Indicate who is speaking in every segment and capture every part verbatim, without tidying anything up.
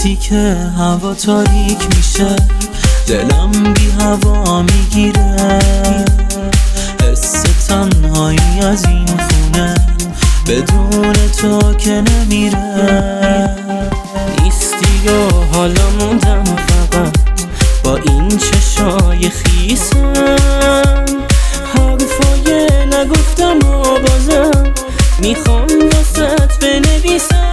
Speaker 1: وقتی که هوا تاریک میشه دلم بی هوا میگیره، حس تنهایی از این خونه بدون تو که نمیره. نیستی و حالا موندم فقط با این چشای خیسم، حرفای نگفتم و بازم میخوام واسط بنویسم.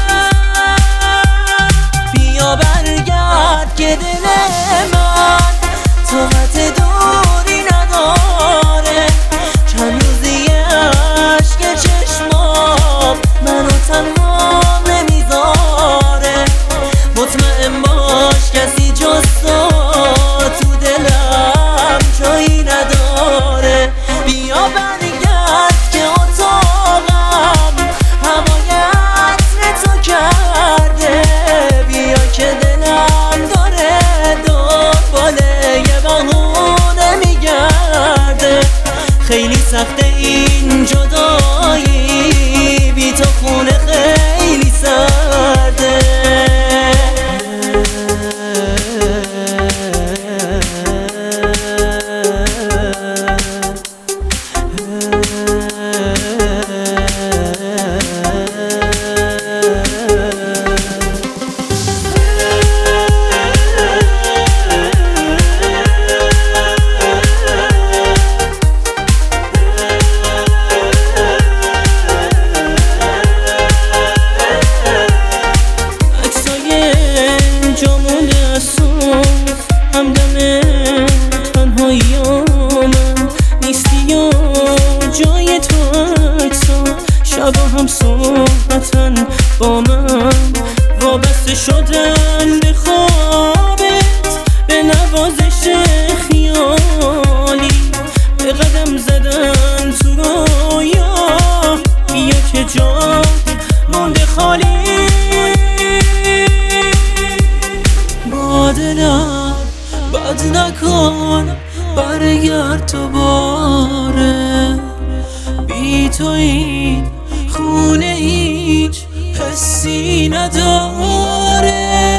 Speaker 1: بیا برگرد که دل من طاقت دوری نداره، چند روزی عشق چشمام منو تنها نمیذاره. مطمئن باش کسی جز تو تو دلم جایی نداره. بیا برگرد که اتاقم هوای عطر تو کرده، بیا که دلم داره دنبال یه بهونه میگرده. خیلی سخته این جدایی، بی تو خونه خیلی سرده. همدم تنهاییامم نیستی و جای تو عکسا شبا هم صحبتن با من، وابسته شدن به خوابت به نوازش خیالی، به قدم زدن تو رویا. بیا که جا مونده خالی، با دلم بد نکن برگرد تو باره. بی تو این خونه هیچ حسی نداره.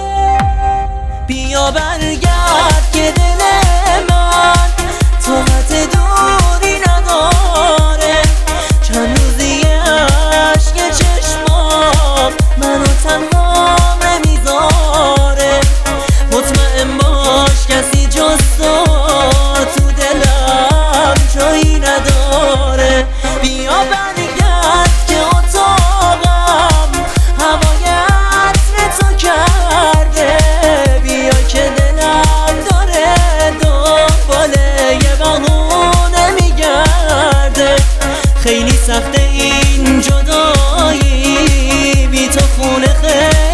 Speaker 1: بیا برگرد که دل من طاقت دوری نداره، چند روزی عشق چشمام منو تنها نمیذاره. مطمئن باش کسی جز تو تو دلم جایی نداره. بیا برگرد که اتاقم هوای عطر تو کرده، بیا که دلم داره دنبال یه بهونه میگرده. خیلی سخته این جدایی، بی تو خونه خیلی